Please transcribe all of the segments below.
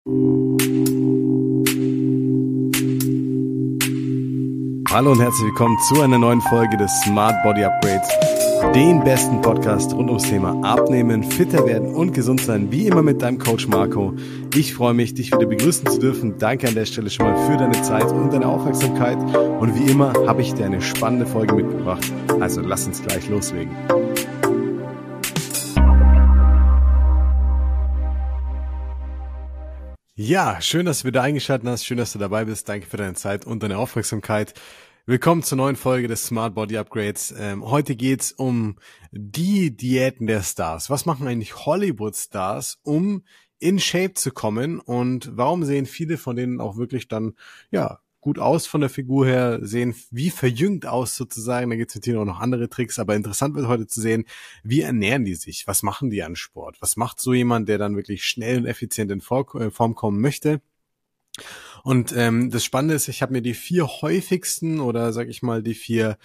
Hallo und herzlich willkommen zu einer neuen Folge des Smart Body Upgrades, den besten Podcast rund ums Thema Abnehmen, fitter werden und gesund sein, wie immer mit deinem Coach Marco. Ich freue mich, dich wieder begrüßen zu dürfen. Danke an der Stelle schon mal für deine Zeit und deine Aufmerksamkeit. Und wie immer habe ich dir eine spannende Folge mitgebracht. Also lass uns gleich loslegen. Ja, schön, dass du wieder eingeschaltet hast. Schön, dass du dabei bist. Danke für deine Zeit und deine Aufmerksamkeit. Willkommen zur neuen Folge des Smart Body Upgrades. Heute geht's um die Diäten der Stars. Was machen eigentlich Hollywood-Stars, um in Shape zu kommen? Und warum sehen viele von denen auch wirklich dann, gut aus von der Figur her, sehen wie verjüngt aus sozusagen. Da gibt es natürlich auch noch andere Tricks, aber interessant wird heute zu sehen, wie ernähren die sich? Was machen die an Sport? Was macht so jemand, der dann wirklich schnell und effizient in Form kommen möchte? Und das Spannende ist, ich habe mir die 4 häufigsten oder sag ich mal die 4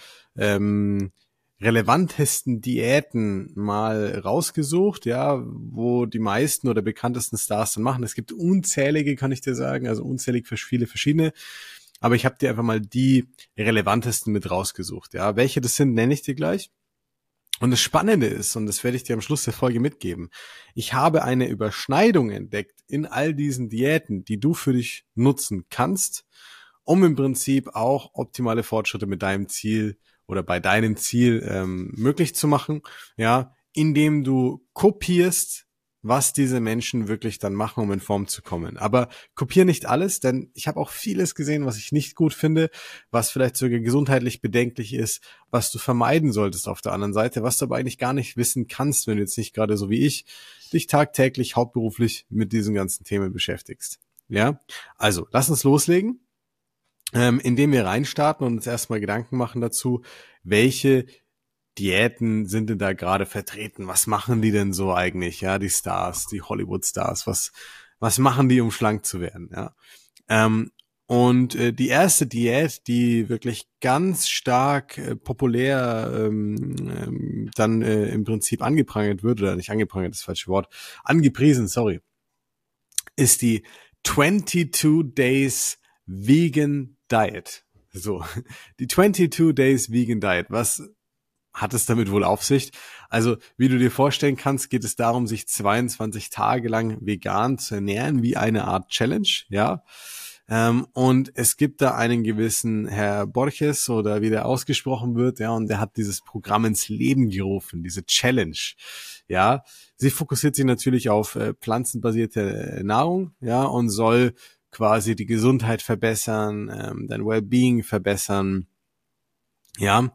relevantesten Diäten mal rausgesucht, ja, wo die meisten oder bekanntesten Stars dann machen. Es gibt unzählige, kann ich dir sagen, also unzählig für viele verschiedene. Aber ich habe dir einfach mal die relevantesten mit rausgesucht. Ja, welche das sind, nenne ich dir gleich. Und das Spannende ist, und das werde ich dir am Schluss der Folge mitgeben, ich habe eine Überschneidung entdeckt in all diesen Diäten, die du für dich nutzen kannst, um im Prinzip auch optimale Fortschritte mit deinem Ziel oder bei deinem Ziel möglich zu machen, ja, indem du kopierst, was diese Menschen wirklich dann machen, um in Form zu kommen. Aber kopier nicht alles, denn ich habe auch vieles gesehen, was ich nicht gut finde, was vielleicht sogar gesundheitlich bedenklich ist, was du vermeiden solltest auf der anderen Seite, was du aber eigentlich gar nicht wissen kannst, wenn du jetzt nicht gerade so wie ich dich tagtäglich hauptberuflich mit diesen ganzen Themen beschäftigst. Ja, also lass uns loslegen, indem wir reinstarten und uns erstmal Gedanken machen dazu, welche Diäten sind denn da gerade vertreten? Was machen die denn so eigentlich? Ja, die Stars, die Hollywood-Stars, was machen die, um schlank zu werden? Ja, und die erste Diät, die wirklich ganz stark populär dann im Prinzip angeprangert wird, oder nicht angeprangert, das falsche Wort, angepriesen, sorry, ist die 22 Days Vegan Diet. So, die 22 Days Vegan Diet, was hat es damit wohl auf sich? Also, wie du dir vorstellen kannst, geht es darum, sich 22 Tage lang vegan zu ernähren, wie eine Art Challenge, ja. Und es gibt da einen gewissen Herr Borges, oder wie der ausgesprochen wird, ja, und der hat dieses Programm ins Leben gerufen, diese Challenge, ja. Sie fokussiert sich natürlich auf pflanzenbasierte Nahrung, ja, und soll quasi die Gesundheit verbessern, dein Wellbeing verbessern, ja.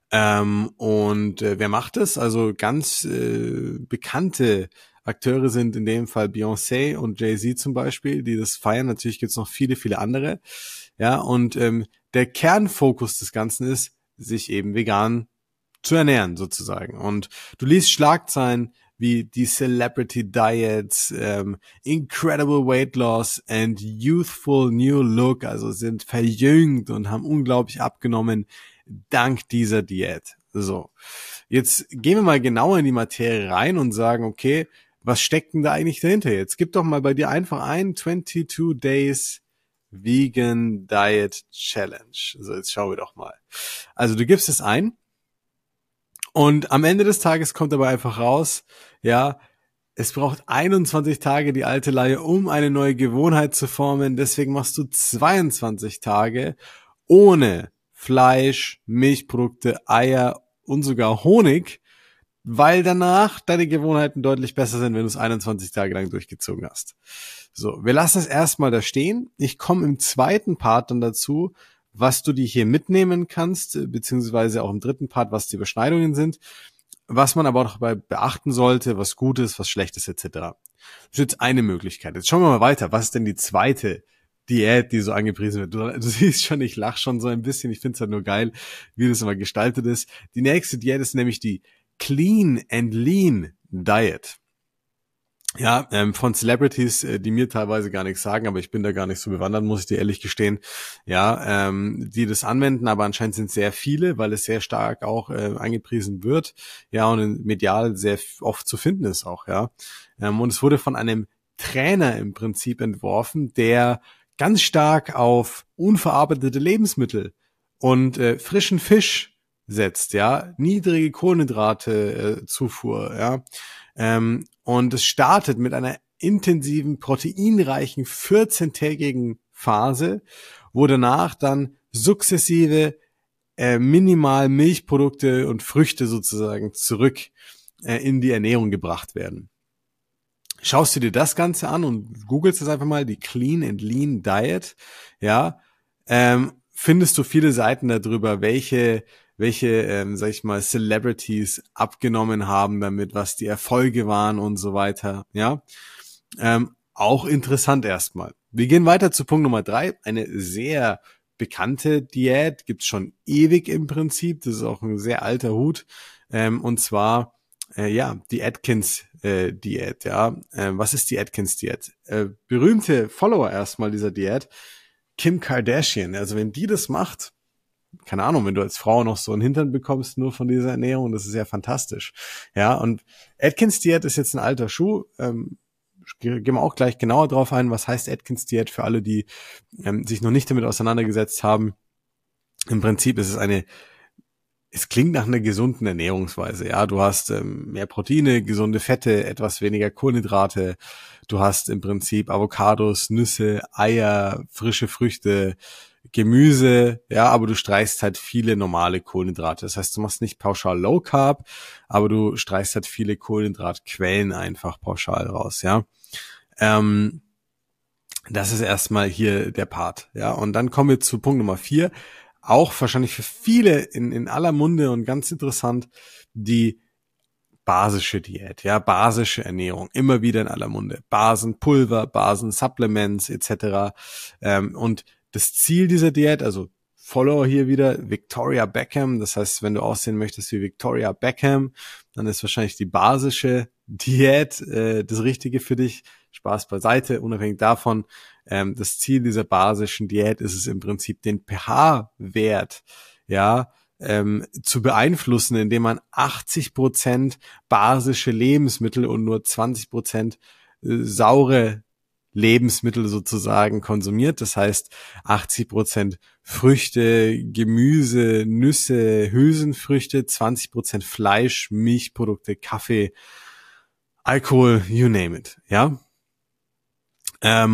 Wer macht es? Also ganz bekannte Akteure sind in dem Fall Beyoncé und Jay-Z zum Beispiel, die das feiern. Natürlich gibt's noch viele, viele andere. Ja, und der Kernfokus des Ganzen ist, sich eben vegan zu ernähren sozusagen. Und du liest Schlagzeilen wie die Celebrity Diets, Incredible Weight Loss and Youthful New Look, also sind verjüngt und haben unglaublich abgenommen dank dieser Diät. So, jetzt gehen wir mal genauer in die Materie rein und sagen, okay, was steckt denn da eigentlich dahinter jetzt? Gib doch mal bei dir einfach ein 22 Days Vegan Diet Challenge. So, jetzt schauen wir doch mal. Also du gibst es ein und am Ende des Tages kommt aber einfach raus, ja, es braucht 21 Tage, die alte Leier, um eine neue Gewohnheit zu formen. Deswegen machst du 22 Tage ohne Fleisch, Milchprodukte, Eier und sogar Honig, weil danach deine Gewohnheiten deutlich besser sind, wenn du es 21 Tage lang durchgezogen hast. So, wir lassen es erstmal da stehen. Ich komme im zweiten Part dann dazu, was du dir hier mitnehmen kannst, beziehungsweise auch im dritten Part, was die Überschneidungen sind, was man aber auch dabei beachten sollte, was gut ist, was schlecht ist, etc. Das ist jetzt eine Möglichkeit. Jetzt schauen wir mal weiter. Was ist denn die zweite Diät, die so angepriesen wird? Du siehst schon, ich lache schon so ein bisschen. Ich finde es halt nur geil, wie das immer gestaltet ist. Die nächste Diät ist nämlich die Clean and Lean Diet. Ja, von Celebrities, die mir teilweise gar nichts sagen, aber ich bin da gar nicht so bewandert, muss ich dir ehrlich gestehen. Ja, die das anwenden, aber anscheinend sind sehr viele, weil es sehr stark auch angepriesen wird. Ja, und medial sehr oft zu finden ist auch, ja. Und es wurde von einem Trainer im Prinzip entworfen, der ganz stark auf unverarbeitete Lebensmittel und frischen Fisch setzt, ja, niedrige Kohlenhydrate Zufuhr, ja, und es startet mit einer intensiven, proteinreichen 14-tägigen Phase, wo danach dann sukzessive minimal Milchprodukte und Früchte sozusagen zurück in die Ernährung gebracht werden. Schaust du dir das Ganze an und googelst das einfach mal, die Clean and Lean Diet, ja, findest du viele Seiten darüber, welche sag ich mal, Celebrities abgenommen haben damit, was die Erfolge waren und so weiter, ja. Auch interessant erstmal. Wir gehen weiter zu Punkt Nummer 3, eine sehr bekannte Diät, gibt's schon ewig im Prinzip, das ist auch ein sehr alter Hut, und zwar die Atkins-Diät, ja. Was ist die Atkins-Diät? Berühmte Follower erstmal dieser Diät, Kim Kardashian. Also wenn die das macht, keine Ahnung, wenn du als Frau noch so einen Hintern bekommst, nur von dieser Ernährung, das ist ja fantastisch. Ja, und Atkins-Diät ist jetzt ein alter Schuh. Gehen wir auch gleich genauer drauf ein, was heißt Atkins-Diät für alle, die sich noch nicht damit auseinandergesetzt haben. Im Prinzip ist es klingt nach einer gesunden Ernährungsweise, ja. Du hast mehr Proteine, gesunde Fette, etwas weniger Kohlenhydrate. Du hast im Prinzip Avocados, Nüsse, Eier, frische Früchte, Gemüse, ja, aber du streichst halt viele normale Kohlenhydrate. Das heißt, du machst nicht pauschal Low Carb, aber du streichst halt viele Kohlenhydratquellen einfach pauschal raus, ja. Das ist erstmal hier der Part, ja. Und dann kommen wir zu Punkt Nummer 4. Auch wahrscheinlich für viele in aller Munde und ganz interessant, die basische Diät, ja, basische Ernährung, immer wieder in aller Munde. Basenpulver, Basensupplements etc. Und das Ziel dieser Diät, also Follower hier wieder, Victoria Beckham, das heißt, wenn du aussehen möchtest wie Victoria Beckham, dann ist wahrscheinlich die basische Diät das Richtige für dich. Spaß beiseite, unabhängig davon, das Ziel dieser basischen Diät ist es im Prinzip, den pH-Wert, ja, zu beeinflussen, indem man 80% basische Lebensmittel und nur 20% saure Lebensmittel sozusagen konsumiert. Das heißt 80% Früchte, Gemüse, Nüsse, Hülsenfrüchte, 20% Fleisch, Milchprodukte, Kaffee, Alkohol, you name it, ja. Das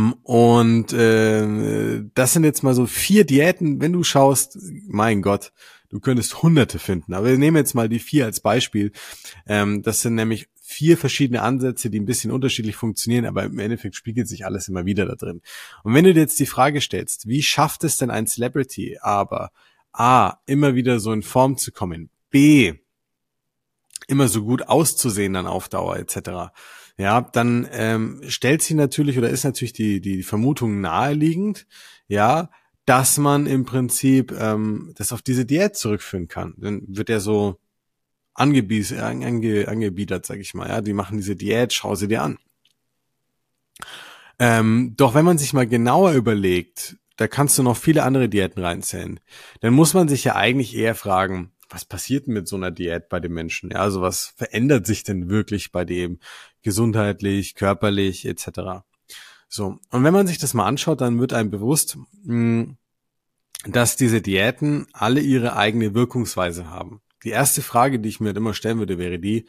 sind jetzt mal so 4 Diäten, wenn du schaust, mein Gott, du könntest Hunderte finden, aber wir nehmen jetzt mal die 4 als Beispiel. Das sind nämlich 4 verschiedene Ansätze, die ein bisschen unterschiedlich funktionieren, aber im Endeffekt spiegelt sich alles immer wieder da drin. Und wenn du dir jetzt die Frage stellst, wie schafft es denn ein Celebrity, aber A, immer wieder so in Form zu kommen, B, immer so gut auszusehen dann auf Dauer etc., ja, dann stellt sich natürlich oder ist natürlich die Vermutung naheliegend, ja, dass man im Prinzip das auf diese Diät zurückführen kann. Dann wird er so angebiedert, sag ich mal, ja, die machen diese Diät, schau sie dir an. Doch wenn man sich mal genauer überlegt, da kannst du noch viele andere Diäten reinzählen, dann muss man sich ja eigentlich eher fragen, was passiert denn mit so einer Diät bei dem Menschen? Ja, also was verändert sich denn wirklich bei dem gesundheitlich, körperlich etc.? So, und wenn man sich das mal anschaut, dann wird einem bewusst, dass diese Diäten alle ihre eigene Wirkungsweise haben. Die erste Frage, die ich mir immer stellen würde, wäre die,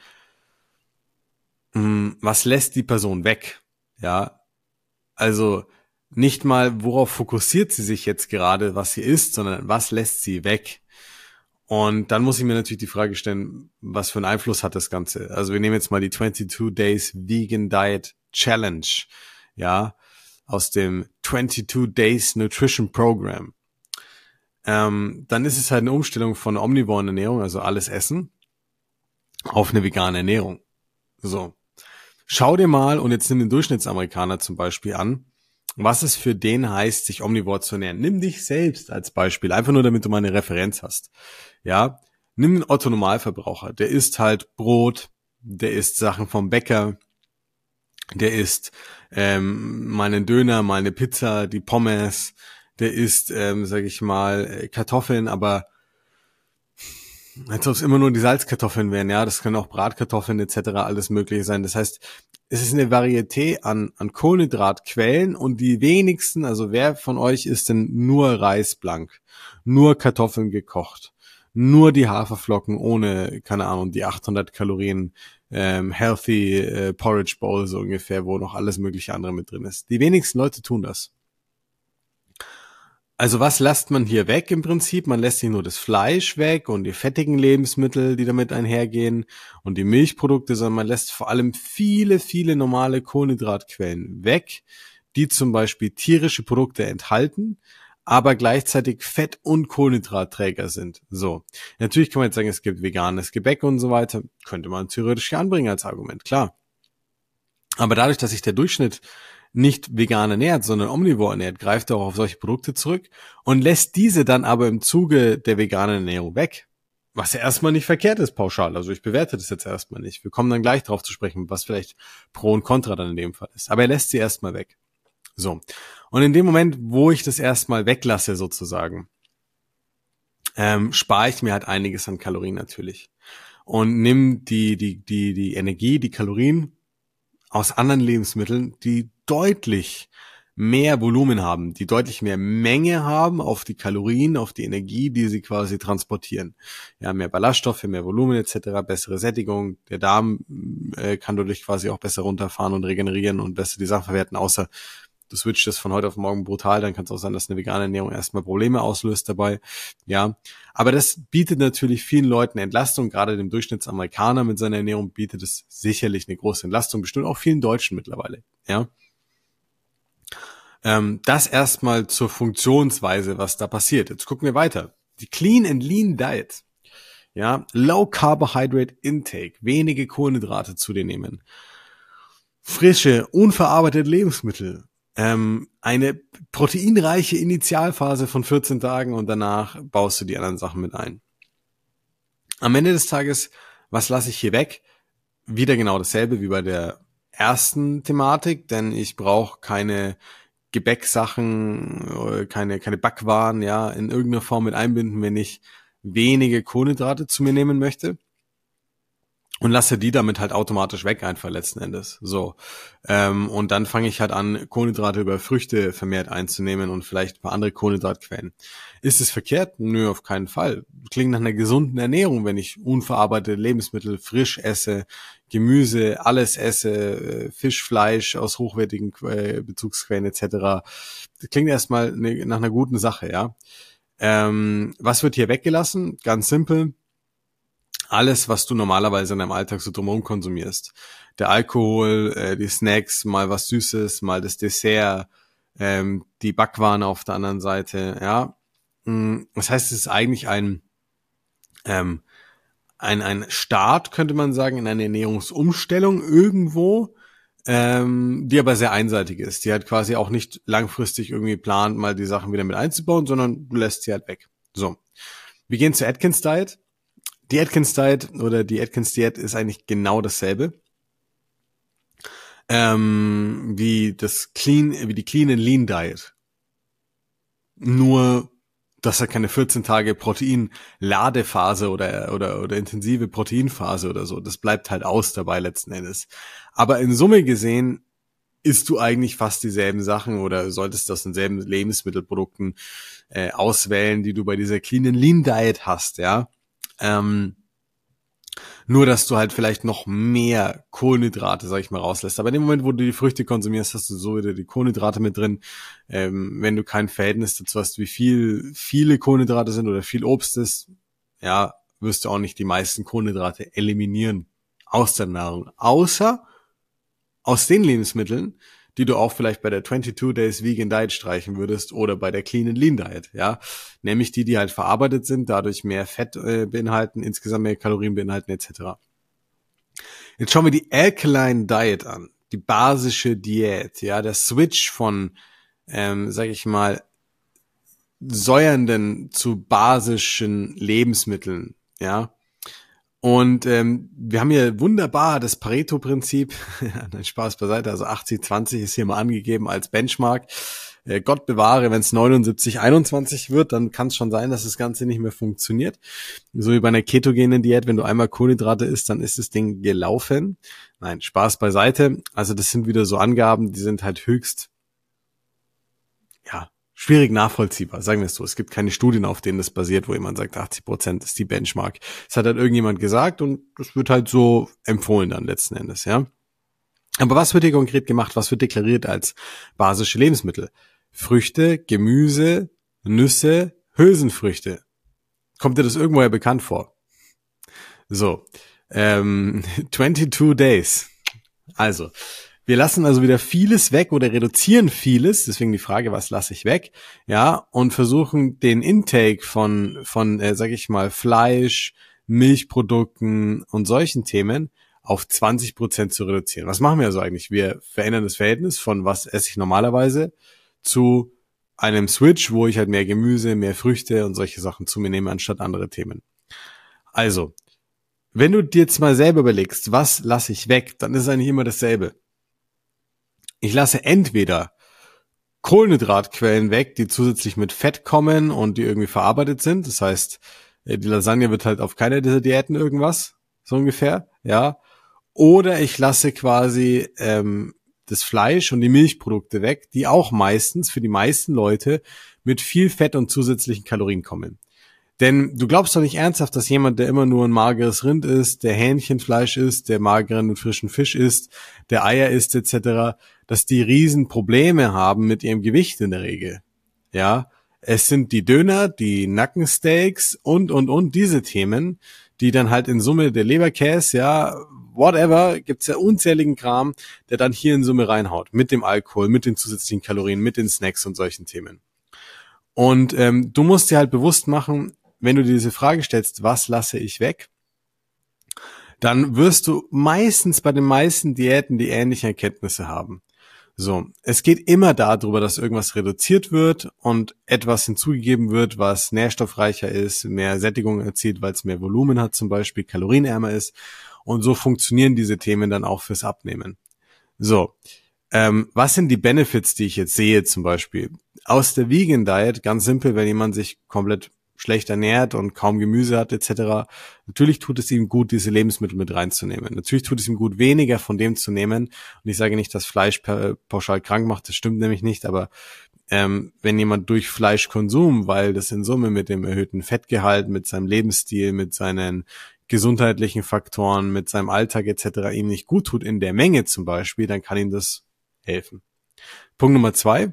was lässt die Person weg? Ja, also nicht mal, worauf fokussiert sie sich jetzt gerade, was sie isst, sondern was lässt sie weg? Und dann muss ich mir natürlich die Frage stellen, was für einen Einfluss hat das Ganze? Also wir nehmen jetzt mal die 22 Days Vegan Diet Challenge, ja, aus dem 22 Days Nutrition Program. Dann ist es halt eine Umstellung von omnivoren Ernährung, also alles Essen, auf eine vegane Ernährung. So. Schau dir mal, und jetzt nimm den Durchschnittsamerikaner zum Beispiel an, was es für den heißt, sich omnivor zu ernähren. Nimm dich selbst als Beispiel, einfach nur, damit du mal eine Referenz hast. Ja, nimm den Otto-Normalverbraucher, der isst halt Brot, der isst Sachen vom Bäcker, der isst mal einen Döner, mal eine Pizza, die Pommes, der isst, sag ich mal, Kartoffeln, aber als ob es immer nur die Salzkartoffeln wären, ja, das können auch Bratkartoffeln etc. alles mögliche sein. Das heißt, es ist eine Varieté an Kohlenhydratquellen und die wenigsten, also wer von euch isst denn nur Reis blank, nur Kartoffeln gekocht, nur die Haferflocken ohne, keine Ahnung, die 800 Kalorien healthy Porridge Bowl so ungefähr, wo noch alles mögliche andere mit drin ist. Die wenigsten Leute tun das. Also was lässt man hier weg im Prinzip? Man lässt nicht nur das Fleisch weg und die fettigen Lebensmittel, die damit einhergehen und die Milchprodukte, sondern man lässt vor allem viele, viele normale Kohlenhydratquellen weg, die zum Beispiel tierische Produkte enthalten, aber gleichzeitig Fett- und Kohlenhydratträger sind. So, natürlich kann man jetzt sagen, es gibt veganes Gebäck und so weiter, könnte man theoretisch hier anbringen als Argument, klar. Aber dadurch, dass sich der Durchschnitt nicht vegan ernährt, sondern omnivor ernährt, greift er auch auf solche Produkte zurück und lässt diese dann aber im Zuge der veganen Ernährung weg. Was ja erstmal nicht verkehrt ist, pauschal. Also ich bewerte das jetzt erstmal nicht. Wir kommen dann gleich drauf zu sprechen, was vielleicht Pro und Contra dann in dem Fall ist. Aber er lässt sie erstmal weg. So. Und in dem Moment, wo ich das erstmal weglasse sozusagen, spare ich mir halt einiges an Kalorien natürlich. Und nimm die Energie, die Kalorien aus anderen Lebensmitteln, die deutlich mehr Volumen haben, die deutlich mehr Menge haben auf die Kalorien, auf die Energie, die sie quasi transportieren. Ja, mehr Ballaststoffe, mehr Volumen etc., bessere Sättigung. Der Darm kann dadurch quasi auch besser runterfahren und regenerieren und besser die Sachen verwerten, außer du switcht das von heute auf morgen brutal, dann kann es auch sein, dass eine vegane Ernährung erstmal Probleme auslöst dabei. Ja, aber das bietet natürlich vielen Leuten Entlastung, gerade dem Durchschnittsamerikaner mit seiner Ernährung bietet es sicherlich eine große Entlastung, bestimmt auch vielen Deutschen mittlerweile. Ja, das erstmal zur Funktionsweise, was da passiert. Jetzt gucken wir weiter. Die Clean and Lean Diet. Ja, Low Carbohydrate Intake, wenige Kohlenhydrate zu dir nehmen. Frische, unverarbeitete Lebensmittel. Eine proteinreiche Initialphase von 14 Tagen und danach baust du die anderen Sachen mit ein. Am Ende des Tages, was lasse ich hier weg? Wieder genau dasselbe wie bei der ersten Thematik, denn ich brauche keine Gebäcksachen, keine Backwaren, ja, in irgendeiner Form mit einbinden, wenn ich wenige Kohlenhydrate zu mir nehmen möchte. Und lasse die damit halt automatisch weg einfach letzten Endes. So. Und dann fange ich halt an, Kohlenhydrate über Früchte vermehrt einzunehmen und vielleicht ein paar andere Kohlenhydratquellen. Ist es verkehrt? Nö, auf keinen Fall. Klingt nach einer gesunden Ernährung, wenn ich unverarbeitete Lebensmittel frisch esse, Gemüse, alles esse, Fisch, Fleisch aus hochwertigen Bezugsquellen etc. Das klingt erstmal nach einer guten Sache, ja. Was wird hier weggelassen? Ganz simpel. Alles, was du normalerweise in deinem Alltag so drumherum konsumierst. Der Alkohol, die Snacks, mal was Süßes, mal das Dessert, die Backwaren auf der anderen Seite, ja. Das heißt, es ist eigentlich ein Start, könnte man sagen, in eine Ernährungsumstellung irgendwo, die aber sehr einseitig ist. Die halt quasi auch nicht langfristig irgendwie plant, mal die Sachen wieder mit einzubauen, sondern du lässt sie halt weg. So. Wir gehen zur Atkins Diet. Die Atkins Diet oder die Atkins Diät ist eigentlich genau dasselbe wie die Clean and Lean Diet. Nur, dass er keine 14 Tage Protein-Ladephase oder intensive Proteinphase oder so. Das bleibt halt aus dabei letzten Endes. Aber in Summe gesehen isst du eigentlich fast dieselben Sachen oder solltest aus denselben Lebensmittelprodukten auswählen, die du bei dieser Clean and Lean Diet hast, ja. Nur, dass du halt vielleicht noch mehr Kohlenhydrate, sag ich mal, rauslässt. Aber in dem Moment, wo du die Früchte konsumierst, hast du so wieder die Kohlenhydrate mit drin. Wenn du kein Verhältnis dazu hast, wie viele Kohlenhydrate sind oder viel Obst ist, ja, wirst du auch nicht die meisten Kohlenhydrate eliminieren aus der Nahrung. Außer aus den Lebensmitteln, die du auch vielleicht bei der 22 Days Vegan Diet streichen würdest oder bei der Clean and Lean Diet, ja. Nämlich die halt verarbeitet sind, dadurch mehr Fett beinhalten, insgesamt mehr Kalorien beinhalten, etc. Jetzt schauen wir die Alkaline Diet an, die basische Diät, ja, der Switch von, sag ich mal, säuernden zu basischen Lebensmitteln, ja. Und wir haben hier wunderbar das Pareto-Prinzip, Spaß beiseite, also 80-20 ist hier mal angegeben als Benchmark. Gott bewahre, wenn es 79, 21 wird, dann kann es schon sein, dass das Ganze nicht mehr funktioniert. So wie bei einer ketogenen Diät, wenn du einmal Kohlenhydrate isst, dann ist das Ding gelaufen. Nein, Spaß beiseite. Also das sind wieder so Angaben, die sind halt höchst, ja, schwierig nachvollziehbar, sagen wir es so. Es gibt keine Studien, auf denen das basiert, wo jemand sagt, 80% ist die Benchmark. Das hat halt irgendjemand gesagt und das wird halt so empfohlen dann letzten Endes, ja. Aber was wird hier konkret gemacht? Was wird deklariert als basische Lebensmittel? Früchte, Gemüse, Nüsse, Hülsenfrüchte. Kommt dir das irgendwoher bekannt vor? So, 22 Days. Also, wir lassen also wieder vieles weg oder reduzieren vieles, deswegen die Frage, was lasse ich weg? Ja, und versuchen den Intake von sag ich mal, Fleisch, Milchprodukten und solchen Themen auf 20% zu reduzieren. Was machen wir also eigentlich? Wir verändern das Verhältnis von was esse ich normalerweise zu einem Switch, wo ich halt mehr Gemüse, mehr Früchte und solche Sachen zu mir nehme, anstatt andere Themen. Also, wenn du dir jetzt mal selber überlegst, was lasse ich weg, dann ist es eigentlich immer dasselbe. Ich lasse entweder Kohlenhydratquellen weg, die zusätzlich mit Fett kommen und die irgendwie verarbeitet sind. Das heißt, die Lasagne wird halt auf keiner dieser Diäten irgendwas, so ungefähr, ja. Oder ich lasse quasi das Fleisch und die Milchprodukte weg, die auch meistens für die meisten Leute mit viel Fett und zusätzlichen Kalorien kommen. Denn du glaubst doch nicht ernsthaft, dass jemand, der immer nur ein mageres Rind isst, der Hähnchenfleisch isst, der mageren und frischen Fisch isst, der Eier isst etc., dass die riesen Probleme haben mit ihrem Gewicht in der Regel. Ja, es sind die Döner, die Nackensteaks und diese Themen, die dann halt in Summe der Leberkäse, ja, whatever, gibt's ja unzähligen Kram, der dann hier in Summe reinhaut. Mit dem Alkohol, mit den zusätzlichen Kalorien, mit den Snacks und solchen Themen. Und du musst dir halt bewusst machen, wenn du dir diese Frage stellst, was lasse ich weg, dann wirst du meistens bei den meisten Diäten die ähnlichen Erkenntnisse haben. So, es geht immer darüber, dass irgendwas reduziert wird und etwas hinzugegeben wird, was nährstoffreicher ist, mehr Sättigung erzielt, weil es mehr Volumen hat, zum Beispiel kalorienärmer ist. Und so funktionieren diese Themen dann auch fürs Abnehmen. So, was sind die Benefits, die ich jetzt sehe zum Beispiel? Aus der Vegan Diet, ganz simpel, wenn jemand sich komplett schlecht ernährt und kaum Gemüse hat etc. Natürlich tut es ihm gut, diese Lebensmittel mit reinzunehmen. Natürlich tut es ihm gut, weniger von dem zu nehmen. Und ich sage nicht, dass Fleisch pauschal krank macht, das stimmt nämlich nicht, aber wenn jemand durch Fleischkonsum, weil das in Summe mit dem erhöhten Fettgehalt, mit seinem Lebensstil, mit seinen gesundheitlichen Faktoren, mit seinem Alltag etc. ihm nicht gut tut, in der Menge zum Beispiel, dann kann ihm das helfen. Punkt Nummer 2,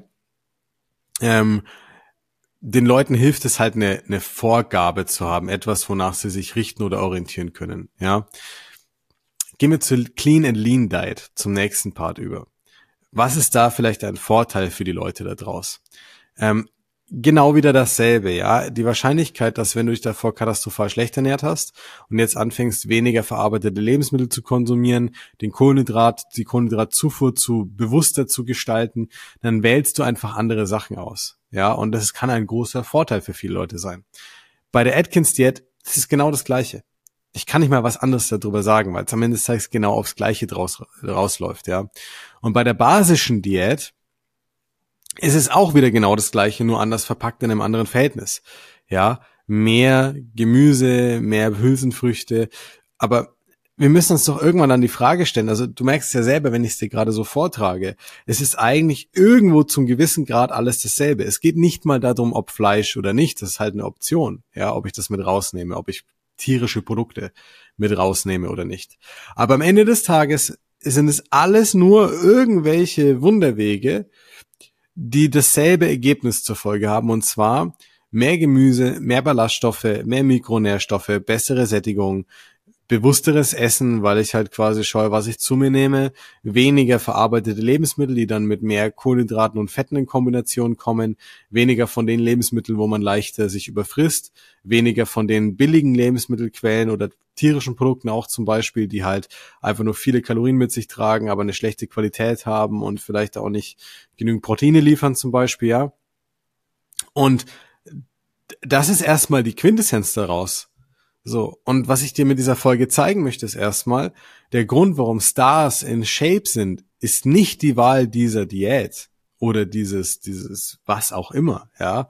den Leuten hilft es halt eine Vorgabe zu haben, etwas, wonach sie sich richten oder orientieren können, ja. Gehen wir zur Clean and Lean Diet, zum nächsten Part über. Was ist da vielleicht ein Vorteil für die Leute da draus? Genau wieder dasselbe, ja. Die Wahrscheinlichkeit, dass wenn du dich davor katastrophal schlecht ernährt hast und jetzt anfängst, weniger verarbeitete Lebensmittel zu konsumieren, die Kohlenhydratzufuhr bewusster zu gestalten, dann wählst du einfach andere Sachen aus, ja. Und das kann ein großer Vorteil für viele Leute sein. Bei der Atkins-Diät, das ist genau das Gleiche. Ich kann nicht mal was anderes darüber sagen, weil es am Ende des Tages genau aufs Gleiche rausläuft, ja. Und bei der basischen Diät ist es auch wieder genau das Gleiche, nur anders verpackt in einem anderen Verhältnis. Ja, mehr Gemüse, mehr Hülsenfrüchte, aber wir müssen uns doch irgendwann dann die Frage stellen, also du merkst es ja selber, wenn ich es dir gerade so vortrage, es ist eigentlich irgendwo zum gewissen Grad alles dasselbe. Es geht nicht mal darum, ob Fleisch oder nicht, das ist halt eine Option, ja, ob ich das mit rausnehme, ob ich tierische Produkte mit rausnehme oder nicht. Aber am Ende des Tages sind es alles nur irgendwelche Wunderwege, die dasselbe Ergebnis zur Folge haben, und zwar mehr Gemüse, mehr Ballaststoffe, mehr Mikronährstoffe, bessere Sättigung, bewussteres Essen, weil ich halt quasi schaue, was ich zu mir nehme, weniger verarbeitete Lebensmittel, die dann mit mehr Kohlenhydraten und Fetten in Kombination kommen, weniger von den Lebensmitteln, wo man leichter sich überfrisst, weniger von den billigen Lebensmittelquellen oder tierischen Produkten auch zum Beispiel, die halt einfach nur viele Kalorien mit sich tragen, aber eine schlechte Qualität haben und vielleicht auch nicht genügend Proteine liefern zum Beispiel, ja. Und das ist erstmal die Quintessenz daraus. So, und was ich dir mit dieser Folge zeigen möchte, ist erstmal, der Grund, warum Stars in Shape sind, ist nicht die Wahl dieser Diät oder dieses was auch immer, ja.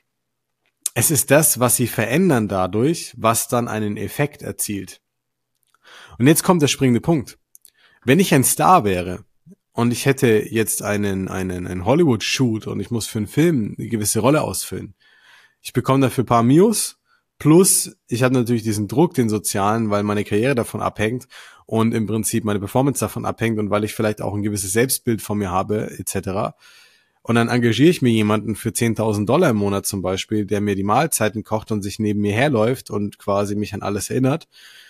Es ist das, was sie verändern dadurch, was dann einen Effekt erzielt. Und jetzt kommt der springende Punkt. Wenn ich ein Star wäre und ich hätte jetzt einen Hollywood-Shoot und ich muss für einen Film eine gewisse Rolle ausfüllen, ich bekomme dafür ein paar Mios, plus ich habe natürlich diesen Druck, den sozialen, weil meine Karriere davon abhängt und im Prinzip meine Performance davon abhängt und weil ich vielleicht auch ein gewisses Selbstbild von mir habe, etc. Und dann engagiere ich mir jemanden für $10.000 im Monat zum Beispiel, der mir die Mahlzeiten kocht und sich neben mir herläuft und quasi mich an alles erinnert.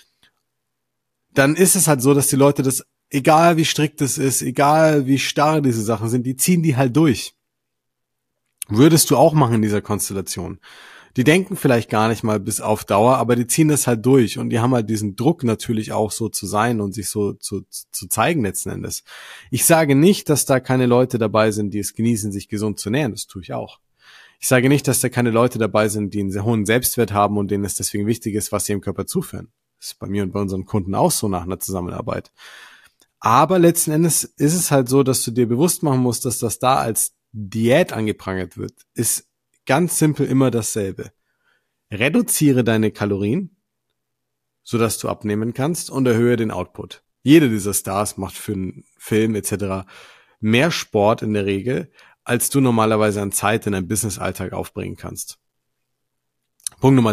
Dann ist es halt so, dass die Leute das, egal wie strikt es ist, egal wie starr diese Sachen sind, die ziehen die halt durch. Würdest du auch machen in dieser Konstellation. Die denken vielleicht gar nicht mal bis auf Dauer, aber die ziehen das halt durch und die haben halt diesen Druck natürlich auch so zu sein und sich so zu zeigen letzten Endes. Ich sage nicht, dass da keine Leute dabei sind, die es genießen, sich gesund zu ernähren. Das tue ich auch. Ich sage nicht, dass da keine Leute dabei sind, die einen sehr hohen Selbstwert haben und denen es deswegen wichtig ist, was sie im Körper zuführen. Das ist bei mir und bei unseren Kunden auch so nach einer Zusammenarbeit. Aber letzten Endes ist es halt so, dass du dir bewusst machen musst, dass das da als Diät angeprangert wird, ist ganz simpel immer dasselbe. Reduziere deine Kalorien, sodass du abnehmen kannst und erhöhe den Output. Jeder dieser Stars macht für einen Film etc. mehr Sport in der Regel, als du normalerweise an Zeit in deinem Business-Alltag aufbringen kannst. Punkt Nummer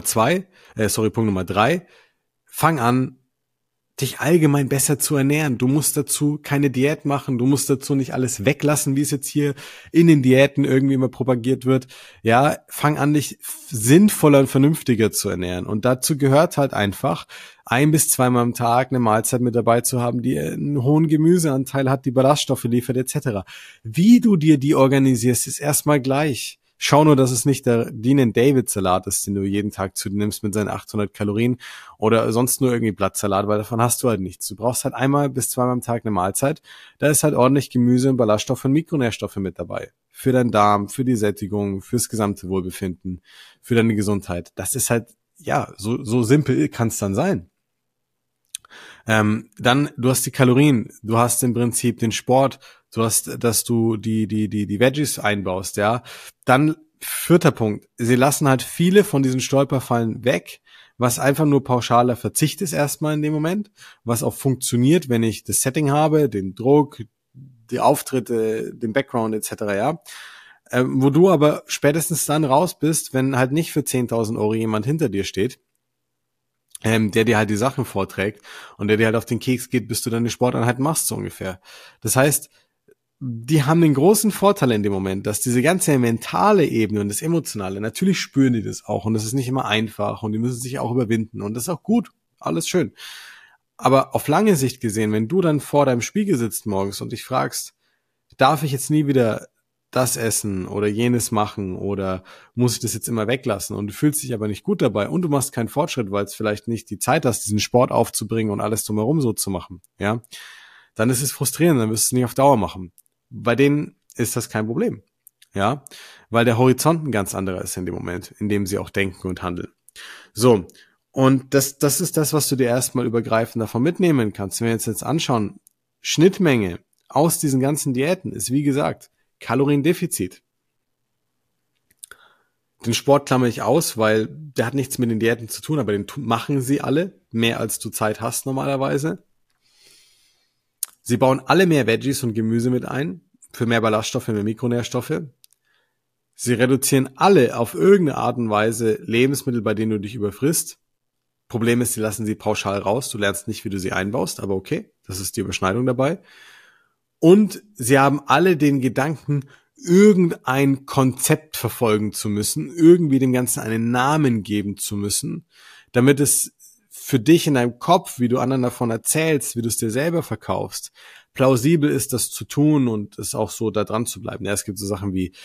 3. Fang an, dich allgemein besser zu ernähren. Du musst dazu keine Diät machen, du musst dazu nicht alles weglassen, wie es jetzt hier in den Diäten irgendwie immer propagiert wird. Ja, fang an, dich sinnvoller und vernünftiger zu ernähren. Und dazu gehört halt einfach, 1 bis 2 Mal am Tag eine Mahlzeit mit dabei zu haben, die einen hohen Gemüseanteil hat, die Ballaststoffe liefert, etc. Wie du dir die organisierst, ist erstmal gleich. Schau nur, dass es nicht der Dean-and-David-Salat ist, den du jeden Tag zu dir nimmst mit seinen 800 Kalorien oder sonst nur irgendwie Blattsalat, weil davon hast du halt nichts. Du brauchst halt 1 bis 2 Mal am Tag eine Mahlzeit. Da ist halt ordentlich Gemüse und Ballaststoffe und Mikronährstoffe mit dabei. Für deinen Darm, für die Sättigung, fürs gesamte Wohlbefinden, für deine Gesundheit. Das ist halt, ja, so simpel kann es dann sein. Dann, du hast die Kalorien, du hast im Prinzip den Sport, du hast, dass du die Veggies einbaust, ja. Dann 4. Punkt. Sie lassen halt viele von diesen Stolperfallen weg, was einfach nur pauschaler Verzicht ist erstmal in dem Moment, was auch funktioniert, wenn ich das Setting habe, den Druck, die Auftritte, den Background etc., ja. Wo du aber spätestens dann raus bist, wenn halt nicht für 10.000 Euro jemand hinter dir steht, der dir halt die Sachen vorträgt und der dir halt auf den Keks geht, bis du deine Sporteinheit machst, so ungefähr. Das heißt, die haben den großen Vorteil in dem Moment, dass diese ganze mentale Ebene und das Emotionale, natürlich spüren die das auch und das ist nicht immer einfach und die müssen sich auch überwinden und das ist auch gut, alles schön. Aber auf lange Sicht gesehen, wenn du dann vor deinem Spiegel sitzt morgens und dich fragst, darf ich jetzt nie wieder das essen oder jenes machen oder muss ich das jetzt immer weglassen und du fühlst dich aber nicht gut dabei und du machst keinen Fortschritt, weil es vielleicht nicht die Zeit hast, diesen Sport aufzubringen und alles drumherum so zu machen, ja, dann ist es frustrierend, dann wirst du es nicht auf Dauer machen. Bei denen ist das kein Problem, ja, weil der Horizont ein ganz anderer ist in dem Moment, in dem sie auch denken und handeln. So, und das ist das, was du dir erstmal übergreifend davon mitnehmen kannst. Wenn wir jetzt anschauen, Schnittmenge aus diesen ganzen Diäten ist, wie gesagt, Kaloriendefizit. Den Sport klammere ich aus, weil der hat nichts mit den Diäten zu tun, aber den machen sie alle, mehr als du Zeit hast normalerweise. Sie bauen alle mehr Veggies und Gemüse mit ein, für mehr Ballaststoffe, mehr Mikronährstoffe. Sie reduzieren alle auf irgendeine Art und Weise Lebensmittel, bei denen du dich überfrisst. Problem ist, sie lassen sie pauschal raus, du lernst nicht, wie du sie einbaust, aber okay, das ist die Überschneidung dabei. Und sie haben alle den Gedanken, irgendein Konzept verfolgen zu müssen, irgendwie dem Ganzen einen Namen geben zu müssen, damit es für dich in deinem Kopf, wie du anderen davon erzählst, wie du es dir selber verkaufst, plausibel ist, das zu tun und es auch so da dran zu bleiben. Ja, es gibt so Sachen wie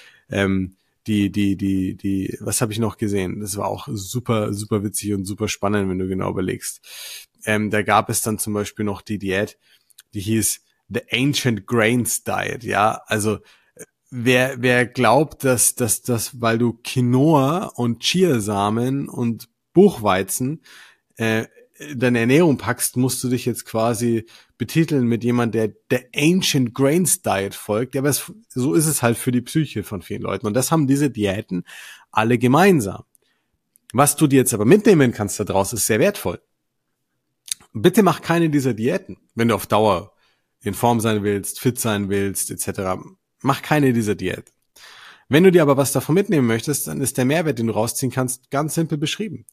was habe ich noch gesehen? Das war auch super, super witzig und super spannend, wenn du genau überlegst. Da gab es dann zum Beispiel noch die Diät, die hieß The Ancient Grains Diet, ja, also wer glaubt, dass weil du Quinoa und Chiasamen und Buchweizen deine Ernährung packst, musst du dich jetzt quasi betiteln mit jemand, der Ancient Grains Diet folgt. Ja, aber so ist es halt für die Psyche von vielen Leuten. Und das haben diese Diäten alle gemeinsam. Was du dir jetzt aber mitnehmen kannst daraus, ist sehr wertvoll. Bitte mach keine dieser Diäten, wenn du auf Dauer in Form sein willst, fit sein willst, etc. Mach keine dieser Diäten. Wenn du dir aber was davon mitnehmen möchtest, dann ist der Mehrwert, den du rausziehen kannst, ganz simpel beschrieben.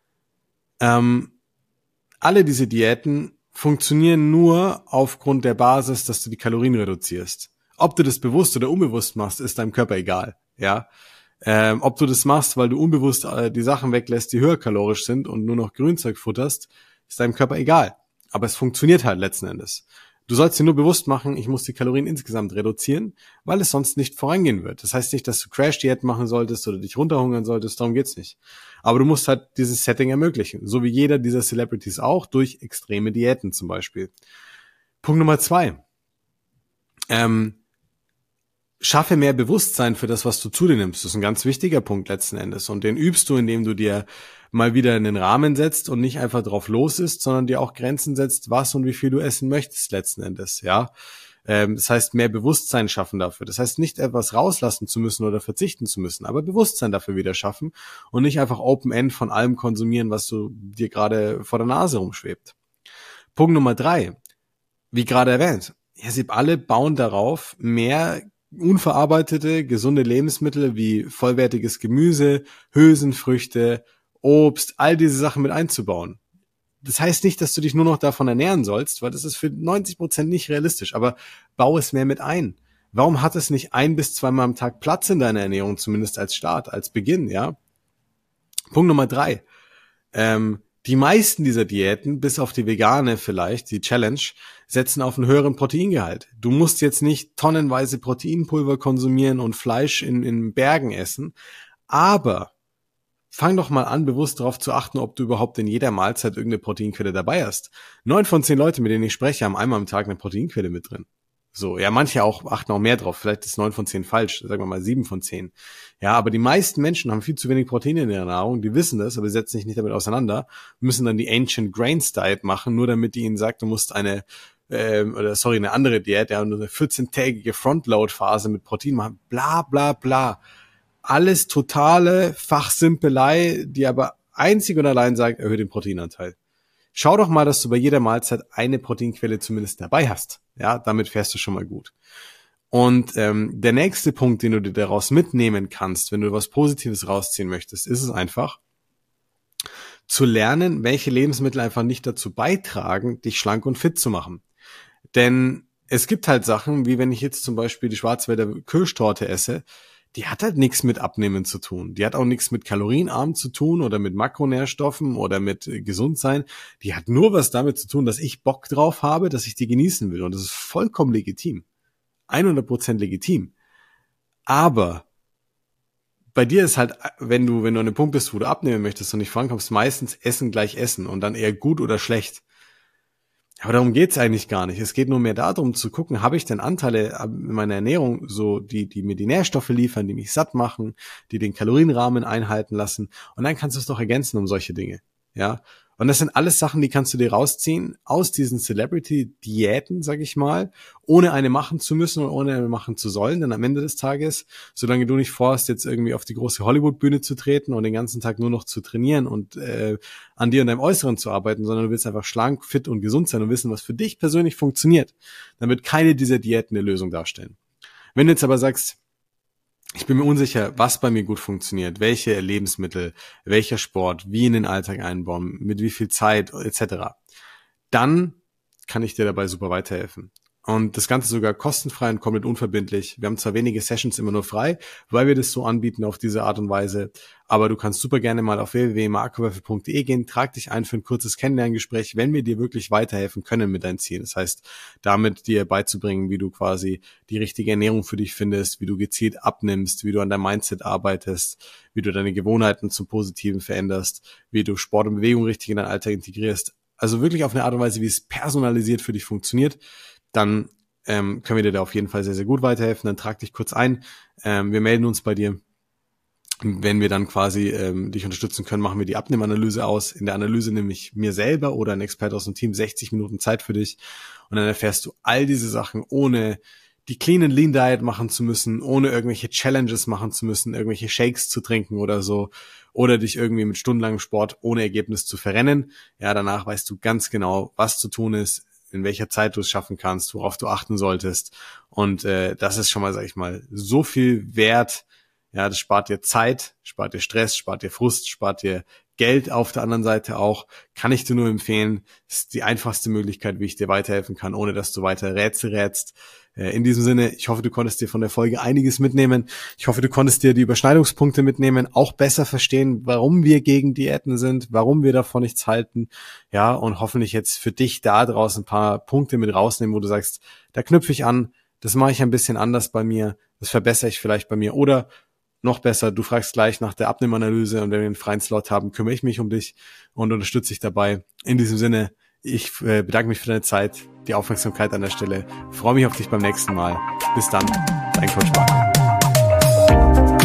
Alle diese Diäten funktionieren nur aufgrund der Basis, dass du die Kalorien reduzierst. Ob du das bewusst oder unbewusst machst, ist deinem Körper egal. Ja, ob du das machst, weil du unbewusst die Sachen weglässt, die höher kalorisch sind und nur noch Grünzeug futterst, ist deinem Körper egal. Aber es funktioniert halt letzten Endes. Du sollst dir nur bewusst machen, ich muss die Kalorien insgesamt reduzieren, weil es sonst nicht vorangehen wird. Das heißt nicht, dass du Crash-Diät machen solltest oder dich runterhungern solltest, darum geht's nicht. Aber du musst halt dieses Setting ermöglichen, so wie jeder dieser Celebrities auch, durch extreme Diäten zum Beispiel. Punkt Nummer 2. Schaffe mehr Bewusstsein für das, was du zu dir nimmst. Das ist ein ganz wichtiger Punkt letzten Endes. Und den übst du, indem du dir mal wieder in den Rahmen setzt und nicht einfach drauf los isst, sondern dir auch Grenzen setzt, was und wie viel du essen möchtest letzten Endes. Ja, das heißt, mehr Bewusstsein schaffen dafür. Das heißt, nicht etwas rauslassen zu müssen oder verzichten zu müssen, aber Bewusstsein dafür wieder schaffen und nicht einfach Open-End von allem konsumieren, was du dir gerade vor der Nase rumschwebt. Punkt Nummer 3. Wie gerade erwähnt, sie alle bauen darauf, mehr unverarbeitete, gesunde Lebensmittel wie vollwertiges Gemüse, Hülsenfrüchte, Obst, all diese Sachen mit einzubauen. Das heißt nicht, dass du dich nur noch davon ernähren sollst, weil das ist für 90% nicht realistisch, aber bau es mehr mit ein. Warum hat es nicht 1 bis 2 Mal am Tag Platz in deiner Ernährung, zumindest als Start, als Beginn, ja? Punkt Nummer 3. Die meisten dieser Diäten, bis auf die vegane vielleicht, die Challenge, setzen auf einen höheren Proteingehalt. Du musst jetzt nicht tonnenweise Proteinpulver konsumieren und Fleisch in Bergen essen, aber fang doch mal an, bewusst darauf zu achten, ob du überhaupt in jeder Mahlzeit irgendeine Proteinquelle dabei hast. 9 von 10 Leute, mit denen ich spreche, haben einmal am Tag eine Proteinquelle mit drin. So, ja, manche achten auch mehr drauf. Vielleicht ist 9 von 10 falsch, sagen wir mal 7 von 10. Ja, aber die meisten Menschen haben viel zu wenig Proteine in ihrer Nahrung, die wissen das, aber sie setzen sich nicht damit auseinander, müssen dann die Ancient Grains Diet machen, nur damit die ihnen sagt, du musst eine andere Diät, ja, eine 14-tägige Frontload-Phase mit Protein machen, bla bla bla. Alles totale Fachsimpelei, die aber einzig und allein sagt, erhöhe den Proteinanteil. Schau doch mal, dass du bei jeder Mahlzeit eine Proteinquelle zumindest dabei hast. Ja, damit fährst du schon mal gut. Und der nächste Punkt, den du dir daraus mitnehmen kannst, wenn du was Positives rausziehen möchtest, ist es einfach, zu lernen, welche Lebensmittel einfach nicht dazu beitragen, dich schlank und fit zu machen. Denn es gibt halt Sachen, wie wenn ich jetzt zum Beispiel die Schwarzwälder Kirschtorte esse, die hat halt nichts mit Abnehmen zu tun. Die hat auch nichts mit kalorienarm zu tun oder mit Makronährstoffen oder mit gesund sein. Die hat nur was damit zu tun, dass ich Bock drauf habe, dass ich die genießen will. Und das ist vollkommen legitim. 100% legitim. Aber bei dir ist halt, wenn du an einem Punkt bist, wo du abnehmen möchtest und nicht vorankommst, meistens Essen gleich Essen und dann eher gut oder schlecht. Aber darum geht's eigentlich gar nicht. Es geht nur mehr darum zu gucken, habe ich denn Anteile in meiner Ernährung, so die mir die Nährstoffe liefern, die mich satt machen, die den Kalorienrahmen einhalten lassen. Und dann kannst du es doch ergänzen um solche Dinge. Ja. Und das sind alles Sachen, die kannst du dir rausziehen aus diesen Celebrity-Diäten, sag ich mal, ohne eine machen zu müssen und ohne eine machen zu sollen. Denn am Ende des Tages, solange du nicht vorhast, jetzt irgendwie auf die große Hollywood-Bühne zu treten und den ganzen Tag nur noch zu trainieren und an dir und deinem Äußeren zu arbeiten, sondern du willst einfach schlank, fit und gesund sein und wissen, was für dich persönlich funktioniert, dann wird keine dieser Diäten eine Lösung darstellen. Wenn du jetzt aber sagst, ich bin mir unsicher, was bei mir gut funktioniert, welche Lebensmittel, welcher Sport, wie in den Alltag einbauen, mit wie viel Zeit etc., dann kann ich dir dabei super weiterhelfen. Und das Ganze sogar kostenfrei und komplett unverbindlich. Wir haben zwar wenige Sessions immer nur frei, weil wir das so anbieten auf diese Art und Weise, aber du kannst super gerne mal auf www.markowölfe.de gehen, trag dich ein für ein kurzes Kennenlerngespräch, wenn wir dir wirklich weiterhelfen können mit deinem Ziel. Das heißt, damit dir beizubringen, wie du quasi die richtige Ernährung für dich findest, wie du gezielt abnimmst, wie du an deinem Mindset arbeitest, wie du deine Gewohnheiten zum Positiven veränderst, wie du Sport und Bewegung richtig in deinen Alltag integrierst. Also wirklich auf eine Art und Weise, wie es personalisiert für dich funktioniert. Dann können wir dir da auf jeden Fall sehr, sehr gut weiterhelfen. Dann trag dich kurz ein. Wir melden uns bei dir Wenn wir dann quasi dich unterstützen können, machen wir die Abnehmanalyse aus. In der Analyse nehme ich mir selber oder ein Experte aus dem Team 60 Minuten Zeit für dich und dann erfährst du all diese Sachen, ohne die Clean and Lean Diet machen zu müssen, ohne irgendwelche Challenges machen zu müssen, irgendwelche Shakes zu trinken oder so, oder dich irgendwie mit stundenlangem Sport ohne Ergebnis zu verrennen. Ja, danach weißt du ganz genau, was zu tun ist, in welcher Zeit du es schaffen kannst, worauf du achten solltest. Und das ist schon mal, sag ich mal, so viel wert. Ja, das spart dir Zeit, spart dir Stress, spart dir Frust, spart dir Geld auf der anderen Seite auch. Kann ich dir nur empfehlen. Das ist die einfachste Möglichkeit, wie ich dir weiterhelfen kann, ohne dass du weiter Rätsel rätst. In diesem Sinne, ich hoffe, du konntest dir von der Folge einiges mitnehmen. Ich hoffe, du konntest dir die Überschneidungspunkte mitnehmen, auch besser verstehen, warum wir gegen Diäten sind, warum wir davon nichts halten. Ja, und hoffentlich jetzt für dich da draußen ein paar Punkte mit rausnehmen, wo du sagst, da knüpfe ich an, das mache ich ein bisschen anders bei mir, das verbessere ich vielleicht bei mir oder noch besser, du fragst gleich nach der Abnehmanalyse und wenn wir einen freien Slot haben, kümmere ich mich um dich und unterstütze dich dabei. In diesem Sinne, ich bedanke mich für deine Zeit, die Aufmerksamkeit an der Stelle. Freue mich auf dich beim nächsten Mal. Bis dann, dein Coach Marco.